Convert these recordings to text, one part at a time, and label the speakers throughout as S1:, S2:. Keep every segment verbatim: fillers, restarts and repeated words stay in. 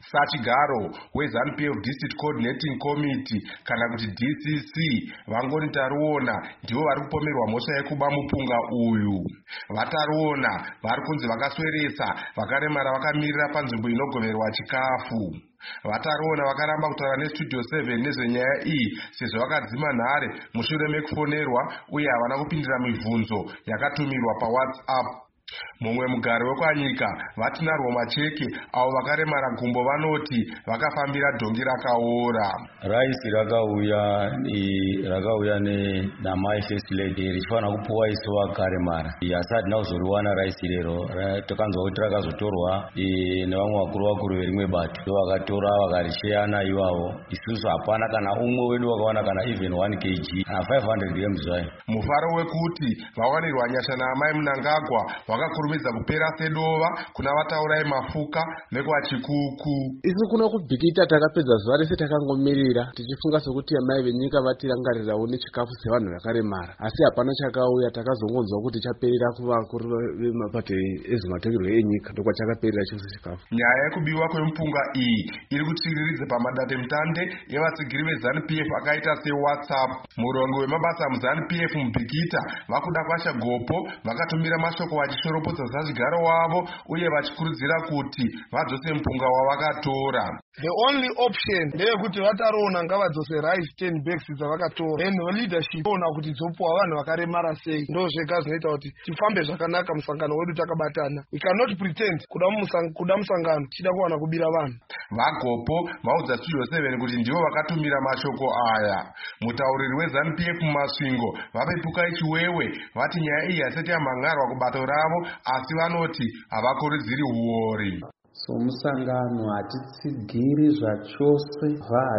S1: Sachigaro weZANU-P F District Coordinating Committee kana kuti D C C vangoni Taruona ndivo vari kupomerwa mhosva yekuba mupunga uyu. VaTaruona vari kunzi vakasweresa vakaremara vakamirira panzvimbo inogoverwa chikafu. VaTaruona vakaramba kutaura neStudio seven nezvenyaya iyi sezvo vakadzima nhare mushure mekufonerwa uye havana kupindira mibvunzo yakatumirwa paWhatsApp. Mumwe mugari wekwanyika Vatinarwo Macheke avo vakaremara gumbo vanoti vakafambira dhongi rakaora.
S2: Raisi rakauya rakauya namai First Lady richifanira kupuwa isu vakaremara. Asi hatina kuzoriwana raisi rero. Takanzwa kuti rakazotorwa nevamwe vakuru vakuru verimwe bato vakatora vakarisheyana ivavo. Isusu hapana kana umwe wedu wakawana kana even one kilogram na five hundred grams zvayo.
S1: Mufaro wekuti vawanirwa nyasha naamai Mnangagwa vakakurumidza kupera sedova kuna vataurai mafuka vekwaChikuku.
S3: Isu kuna kubhikita takapedza zuva rese takangomirira tichifunga sokuti amai venyika vatirangarirawo nechikafu sevanhu vakaremara, asi hapana chakauya. Takazongonzwa kuti chaperera kuvakuru vemapato ezvematongerwo enyika ndokwachakaperera chose chikafu.
S1: Nyaya yekubiwa kwemupunga iyi iri kutsviriridza pamadandemutande evatsigiri veZANU-P F akaita seWhatsApp. Murongo wemabasa muZANU-P F mubhikita vakuda kwasha gopo vakatumira mashoko vachishoropodza Sachigaro wavo uye vachikurudzira kuti vadzose mupunga wavakatora.
S4: The only option ndeyekuti VaTaruona ngavadzose rice ten bags dzavakatora. And leadership ona kuti dzopuwa vanhu vakaremara sei. Ndo zvega zvinoita kuti tifambe zvakanaka musangano wedu takabatana. We cannot pretend kuda musangano chida kuwana kubira vanhu.
S1: Vagopo vaudza Studio seven kuti ndivo vakatumira mashoko aya. Mutauriri weZANU-P F mumasvingo vapepuka ichiwewe vati nyaya iyi hasati yamhangarwa kubato ravo asi vanoti havakurudziri huori.
S5: So musangano hatitsigiri zvachose,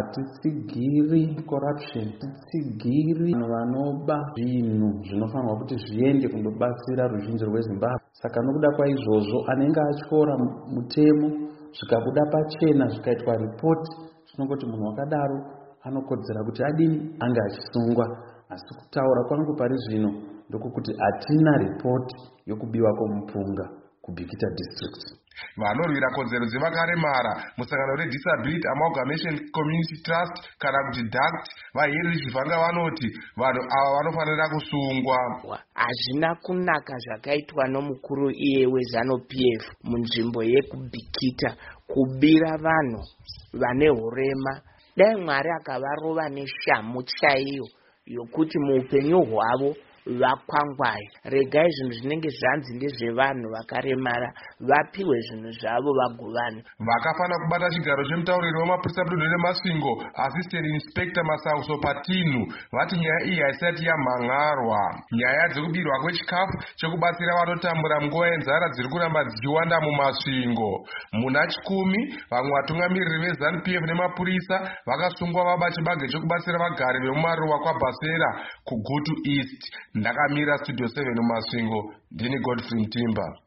S5: hatitsigiri corruption, hatitsigiri vanoba zvinhu zvinofanirwa kuti zviende kundobatsira ruzhinji rweZimbabwe. Saka nokuda kwaizvozvo anenge atyora mutemo zvikabuda pachena zvikaitwa ripoti, zvinongoti munhu wakadaro anokodzera kuti adini ange achisungwa. Asi kutaura kwangu pari zvino ndokuti hatina ripoti yokubiwa kwomupunga kuBhikita district.
S1: Vanorwira kodzero dzevakaremara musangano reDisability Amalgamation Community Trust kana kuti D A C T vaheri zvivhanga vanoti vanhu ava vanofanira kusungwa.
S6: Hazvina kunaka zvakaitwa nomukuru iye weZANU-P F munzvimbo yekuBhikita kubira vanhu vane hurema. Dai Mwari akavarova neshamu chaiyo yokuti muupenyu hwavo vakwangwaye. Regai zvinhu zvinenge zvanzi ndezvevanhu vakaremara vapiwe zvinhu zvavo vagovane.
S1: Vakafanira kubata chigaro chemutauriri wemapurisa mudunhu reMasvingo Assistant Inspector Masauso Patinu vati nyaya iyi haisati yamhangarwa. Nyaya dzekubirwa kwechikafu chekubatsira vanotambura munguva yenzara dziri kuramba dzichiwanda mumasvingo. Muna chikumi vamwe vatungamiriri veZANU-P F nemapurisa vakasungwa vaba chibage chekubatsira vagari vemumaruwa kwaBhasera kuGutu East. Ndakamira Studio seven mumasvingo, ndini Godfrey Mtimba.